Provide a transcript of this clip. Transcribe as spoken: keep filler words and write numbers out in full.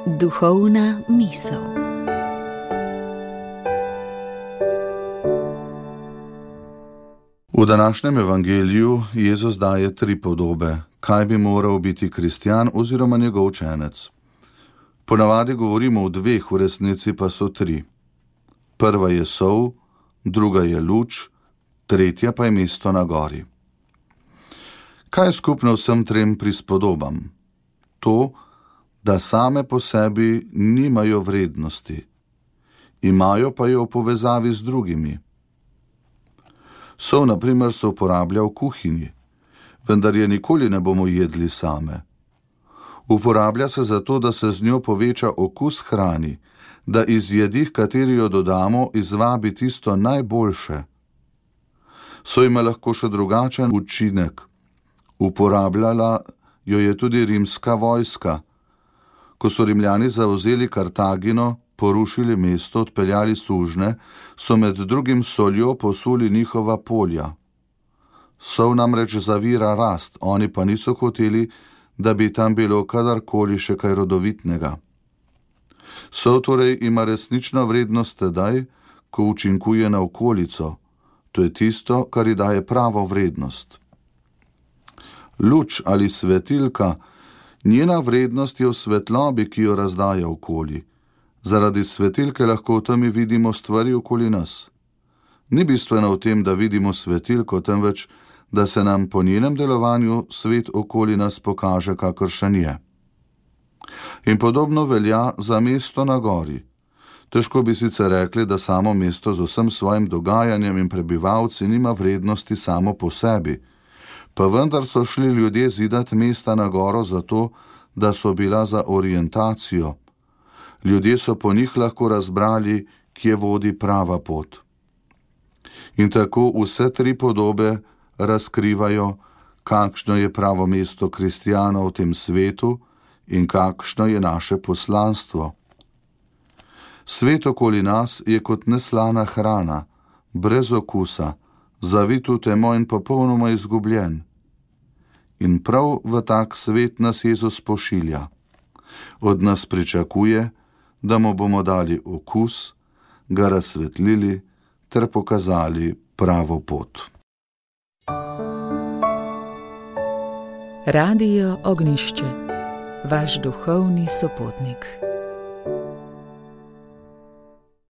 Duhovna misel. V današnjem evangeliju Jezus daje tri podobe, kaj bi moral biti kristjan oziroma njegov učenec. Ponavadi govorimo o dveh, v resnici pa so tri. Prva je sol, druga je luč, tretja pa je mesto na gori. Kaj je skupno vsem trem prispodobam? To, da same po sebi nimajo vrednosti, imajo pa jo v povezavi z drugimi. Sol, na primer, se uporablja v kuhinji, vendar je nikoli ne bomo jedli same. Uporablja se zato, da se z njo poveča okus hrani, da iz jedi, h kateri jo dodamo, izvabi tisto najboljše. Sol ima lahko še drugačen učinek. Uporabljala jo je tudi rimska vojska. Ko so Rimljani zavzeli Kartagino, porušili mesto, odpeljali sužnje, so med drugim soljo posuli njihova polja. Sol namreč zavira rast, oni pa niso hoteli, da bi tam bilo kadarkoli še kaj rodovitnega. Sol torej ima resnično vrednost tedaj, ko učinkuje na okolico. To je tisto, kar ji daje pravo vrednost. Luč ali svetilka, njena vrednost je v svetlobi, ki jo razdaja okoli. Zaradi svetilke lahko v temi vidimo stvari okoli nas. Ni bistveno v tem, da vidimo svetilko, temveč, da se nam po njenem delovanju svet okoli nas pokaže, kakršen je. In podobno velja za mesto na gori. Težko bi sicer rekli, da samo mesto z vsem svojim dogajanjem in prebivalci nima vrednosti samo po sebi, pa vendar so šli ljudje zidat mesta na goro zato, da so bila za orientacijo. Ljudje so po njih lahko razbrali, kje vodi prava pot. In tako vse tri podobe razkrivajo, kakšno je pravo mesto kristjanov v tem svetu in kakšno je naše poslanstvo. Svet okoli nas je kot neslana hrana, brez okusa, zavit v temo in popolnoma izgubljen. In prav v tak svet nas Jezus pošilja. Od nas pričakuje, da mu bomo dali okus, ga razsvetlili ter pokazali pravo pot. Radio Ognjišče, vaš duhovni sopotnik.